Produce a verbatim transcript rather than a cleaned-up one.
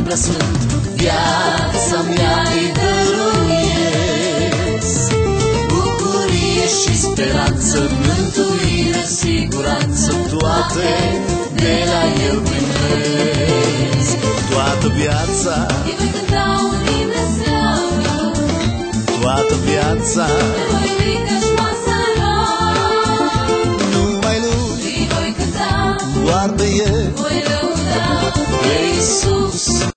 preasfânt, viața mea îi dăruiesc. Bucurie și speranță, mântuire, siguranță, toate de la El primesc. Toată viața îi voi cânta un imn de slavă, Toată viața îi voi